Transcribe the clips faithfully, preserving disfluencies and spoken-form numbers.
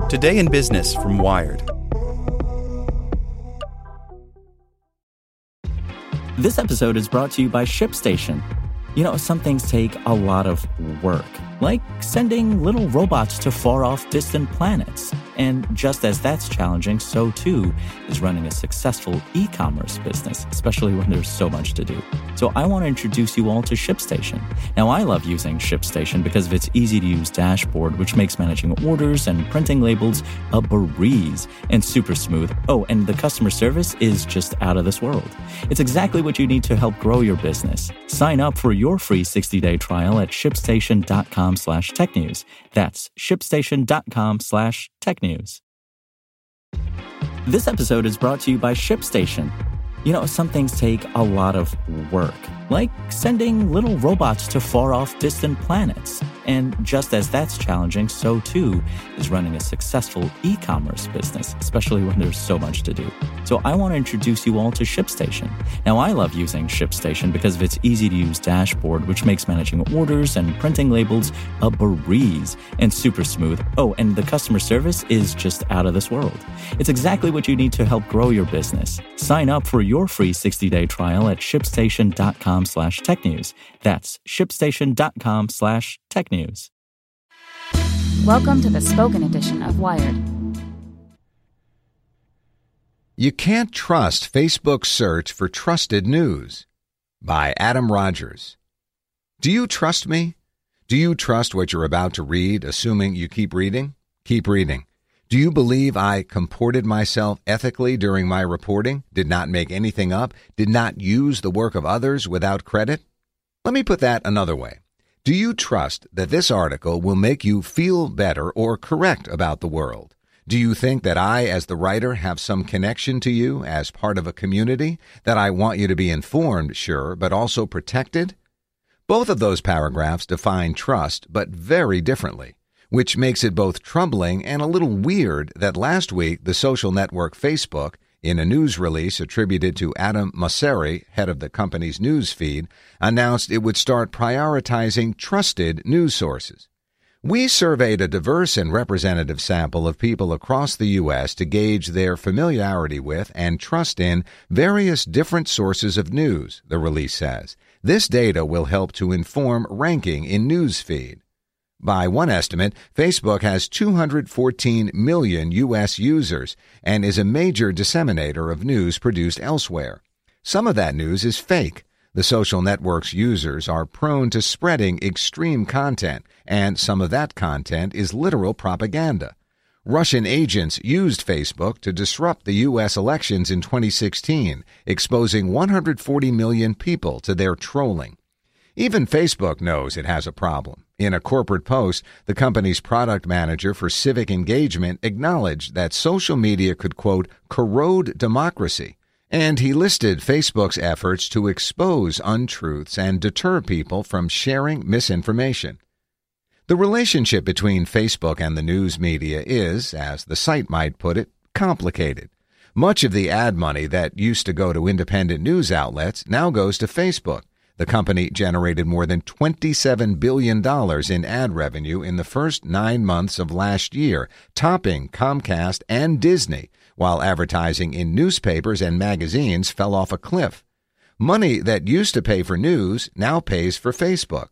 Today in Business from Wired. This episode is brought to you by ShipStation. You know, some things take a lot of work, like sending little robots to far-off distant planets. And just as that's challenging, so too is running a successful e-commerce business, especially when there's so much to do. So I want to introduce you all to ShipStation. Now, I love using ShipStation because of its easy-to-use dashboard, which makes managing orders and printing labels a breeze and super smooth. Oh, and the customer service is just out of this world. It's exactly what you need to help grow your business. Sign up for your free sixty-day trial at shipstation.com slash tech news. That's shipstation.com slash tech news. This episode is brought to you by ShipStation. You know, some things take a lot of work, like sending little robots to far-off distant planets. And just as that's challenging, so too is running a successful e-commerce business, especially when there's so much to do. So I want to introduce you all to ShipStation. Now, I love using ShipStation because of its easy-to-use dashboard, which makes managing orders and printing labels a breeze and super smooth. Oh, and the customer service is just out of this world. It's exactly what you need to help grow your business. Sign up for your free sixty-day trial at shipstation.com slash tech news. That's shipstation.com slash tech news. Welcome to the spoken edition of Wired. You Can't Trust Facebook's Search for Trusted News by Adam Rogers. Do you trust me? Do you trust what you're about to read, assuming you keep reading? Keep reading. Do you believe I comported myself ethically during my reporting, did not make anything up, did not use the work of others without credit? Let me put that another way. Do you trust that this article will make you feel better or correct about the world? Do you think that I, as the writer, have some connection to you as part of a community, that I want you to be informed, sure, but also protected? Both of those paragraphs define trust, but very differently, which makes it both troubling and a little weird that last week the social network Facebook, in a news release attributed to Adam Mosseri, head of the company's news feed, announced it would start prioritizing trusted news sources. We surveyed a diverse and representative sample of people across the U S to gauge their familiarity with and trust in various different sources of news, the release says. This data will help to inform ranking in news feed. By one estimate, Facebook has two hundred fourteen million U S users and is a major disseminator of news produced elsewhere. Some of that news is fake. The social network's users are prone to spreading extreme content, and some of that content is literal propaganda. Russian agents used Facebook to disrupt the U S elections in twenty sixteen, exposing one hundred forty million people to their trolling. Even Facebook knows it has a problem. In a corporate post, the company's product manager for civic engagement acknowledged that social media could, quote, corrode democracy, and he listed Facebook's efforts to expose untruths and deter people from sharing misinformation. The relationship between Facebook and the news media is, as the site might put it, complicated. Much of the ad money that used to go to independent news outlets now goes to Facebook. The company generated more than twenty-seven billion dollars in ad revenue in the first nine months of last year, topping Comcast and Disney, while advertising in newspapers and magazines fell off a cliff. Money that used to pay for news now pays for Facebook.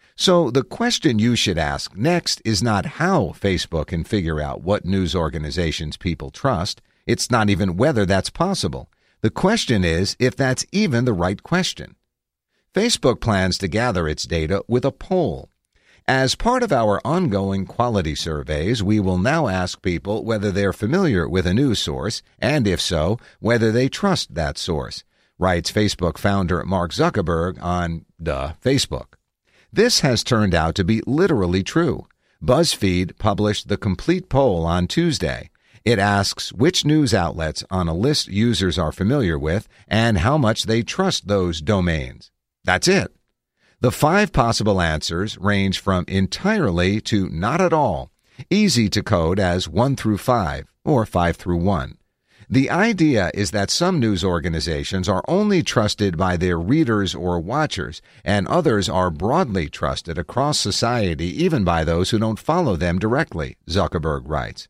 So the question you should ask next is not how Facebook can figure out what news organizations people trust. It's not even whether that's possible. The question is if that's even the right question. Facebook plans to gather its data with a poll. As part of our ongoing quality surveys, we will now ask people whether they're familiar with a news source, and if so, whether they trust that source, writes Facebook founder Mark Zuckerberg on the Facebook. This has turned out to be literally true. BuzzFeed published the complete poll on Tuesday. It asks which news outlets on a list users are familiar with and how much they trust those domains. That's it. The five possible answers range from entirely to not at all, easy to code as one through five or five through one. The idea is that some news organizations are only trusted by their readers or watchers, and others are broadly trusted across society, even by those who don't follow them directly, Zuckerberg writes.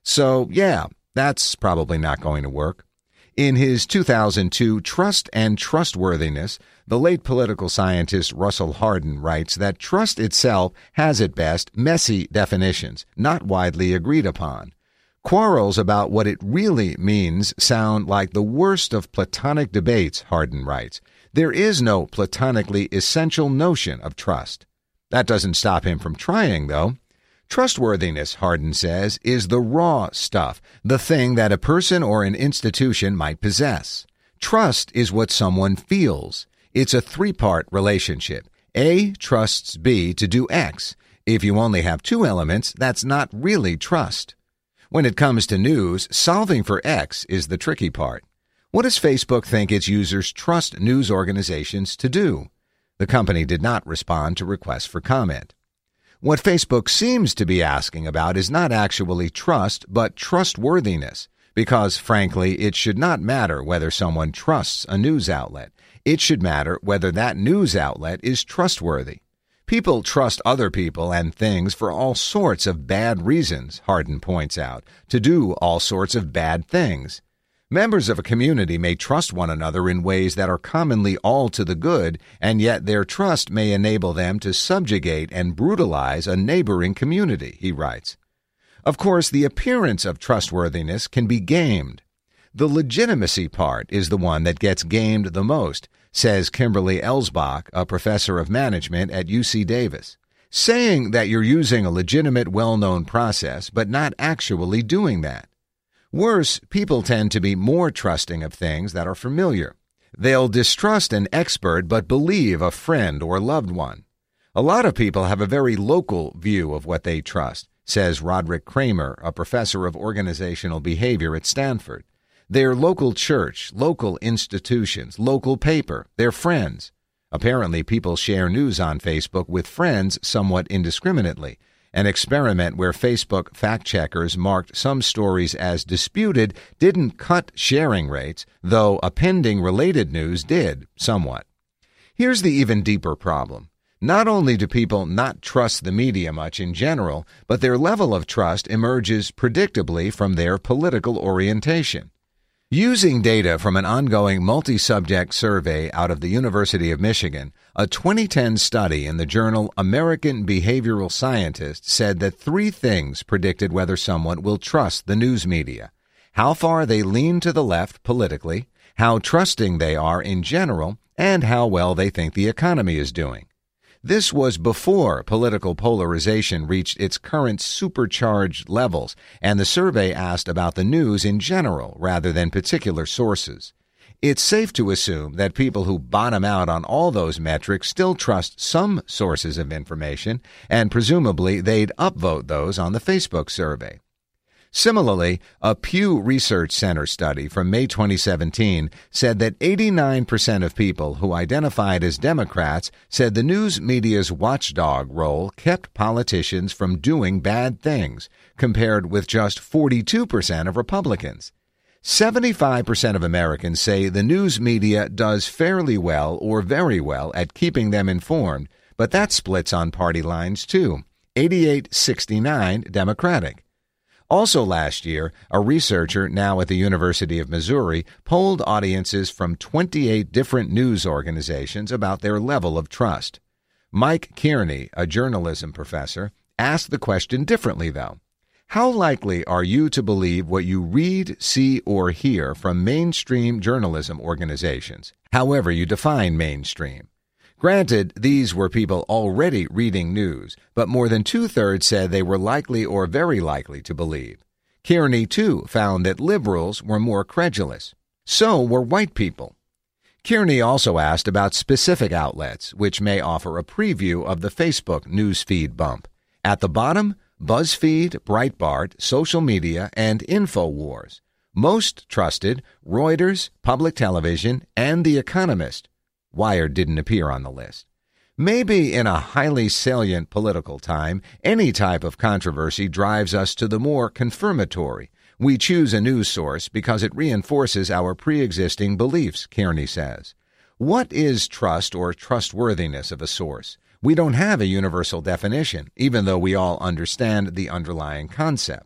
So, yeah, that's probably not going to work. In his two thousand two Trust and Trustworthiness, the late political scientist Russell Hardin writes that trust itself has at best messy definitions, not widely agreed upon. Quarrels about what it really means sound like the worst of platonic debates, Hardin writes. There is no platonically essential notion of trust. That doesn't stop him from trying, though. Trustworthiness, Hardin says, is the raw stuff, the thing that a person or an institution might possess. Trust is what someone feels. It's a three-part relationship. A trusts B to do X. If you only have two elements, that's not really trust. When it comes to news, solving for X is the tricky part. What does Facebook think its users trust news organizations to do? The company did not respond to requests for comment. What Facebook seems to be asking about is not actually trust, but trustworthiness, because, frankly, it should not matter whether someone trusts a news outlet. It should matter whether that news outlet is trustworthy. People trust other people and things for all sorts of bad reasons, Hardin points out, to do all sorts of bad things. Members of a community may trust one another in ways that are commonly all to the good, and yet their trust may enable them to subjugate and brutalize a neighboring community, he writes. Of course, the appearance of trustworthiness can be gamed. The legitimacy part is the one that gets gamed the most, says Kimberly Elsbach, a professor of management at U C Davis. Saying that you're using a legitimate, well-known process, but not actually doing that. Worse, people tend to be more trusting of things that are familiar. They'll distrust an expert but believe a friend or loved one. A lot of people have a very local view of what they trust, says Roderick Kramer, a professor of organizational behavior at Stanford. Their local church, local institutions, local paper, their friends. Apparently, people share news on Facebook with friends somewhat indiscriminately. An experiment where Facebook fact-checkers marked some stories as disputed didn't cut sharing rates, though appending related news did, somewhat. Here's the even deeper problem. Not only do people not trust the media much in general, but their level of trust emerges predictably from their political orientation. Using data from an ongoing multi-subject survey out of the University of Michigan, a twenty ten study in the journal American Behavioral Scientist said that three things predicted whether someone will trust the news media: how far they lean to the left politically, how trusting they are in general, and how well they think the economy is doing. This was before political polarization reached its current supercharged levels, and the survey asked about the news in general rather than particular sources. It's safe to assume that people who bottom out on all those metrics still trust some sources of information, and presumably they'd upvote those on the Facebook survey. Similarly, a Pew Research Center study from May twenty seventeen said that eighty-nine percent of people who identified as Democrats said the news media's watchdog role kept politicians from doing bad things, compared with just forty-two percent of Republicans. seventy-five percent of Americans say the news media does fairly well or very well at keeping them informed, but that splits on party lines too, eighty-eight sixty-nine Democratic. Also last year, a researcher now at the University of Missouri polled audiences from twenty-eight different news organizations about their level of trust. Mike Kearney, a journalism professor, asked the question differently, though. How likely are you to believe what you read, see, or hear from mainstream journalism organizations, however you define mainstream? Granted, these were people already reading news, but more than two-thirds said they were likely or very likely to believe. Kearney, too, found that liberals were more credulous. So were white people. Kearney also asked about specific outlets, which may offer a preview of the Facebook newsfeed bump. At the bottom, BuzzFeed, Breitbart, social media, and InfoWars. Most trusted, Reuters, Public Television, and The Economist. Wired didn't appear on the list. Maybe in a highly salient political time, any type of controversy drives us to the more confirmatory. We choose a news source because it reinforces our pre-existing beliefs, Kearney says. What is trust or trustworthiness of a source? We don't have a universal definition, even though we all understand the underlying concept.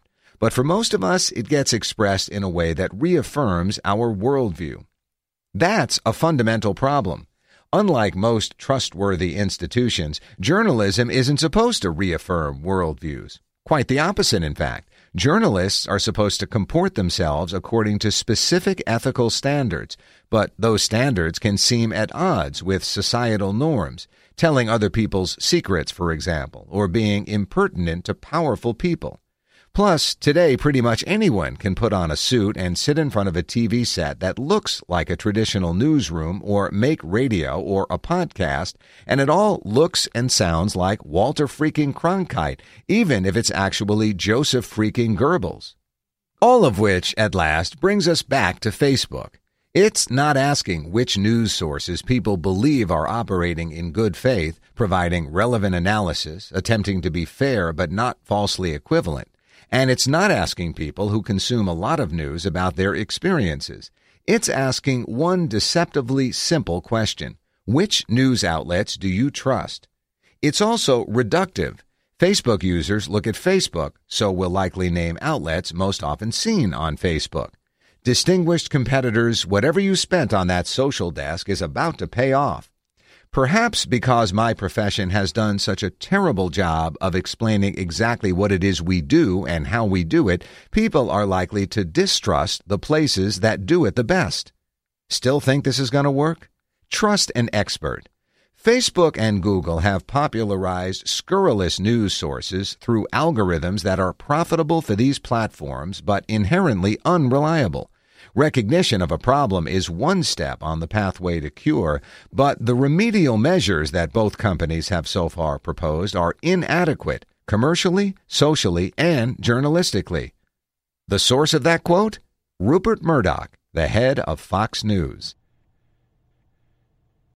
But for most of us, it gets expressed in a way that reaffirms our worldview. That's a fundamental problem. Unlike most trustworthy institutions, journalism isn't supposed to reaffirm worldviews. Quite the opposite, in fact. Journalists are supposed to comport themselves according to specific ethical standards, but those standards can seem at odds with societal norms, telling other people's secrets, for example, or being impertinent to powerful people. Plus, today pretty much anyone can put on a suit and sit in front of a T V set that looks like a traditional newsroom or make radio or a podcast, and it all looks and sounds like Walter freaking Cronkite, even if it's actually Joseph freaking Goebbels. All of which, at last, brings us back to Facebook. It's not asking which news sources people believe are operating in good faith, providing relevant analysis, attempting to be fair but not falsely equivalent. And it's not asking people who consume a lot of news about their experiences. It's asking one deceptively simple question. Which news outlets do you trust? It's also reductive. Facebook users look at Facebook, so will likely name outlets most often seen on Facebook. Distinguished competitors, whatever you spent on that social desk is about to pay off. Perhaps because my profession has done such a terrible job of explaining exactly what it is we do and how we do it, people are likely to distrust the places that do it the best. Still think this is going to work? Trust an expert. Facebook and Google have popularized scurrilous news sources through algorithms that are profitable for these platforms but inherently unreliable. Recognition of a problem is one step on the pathway to cure, but the remedial measures that both companies have so far proposed are inadequate, commercially, socially, and journalistically. The source of that quote? Rupert Murdoch, the head of Fox News.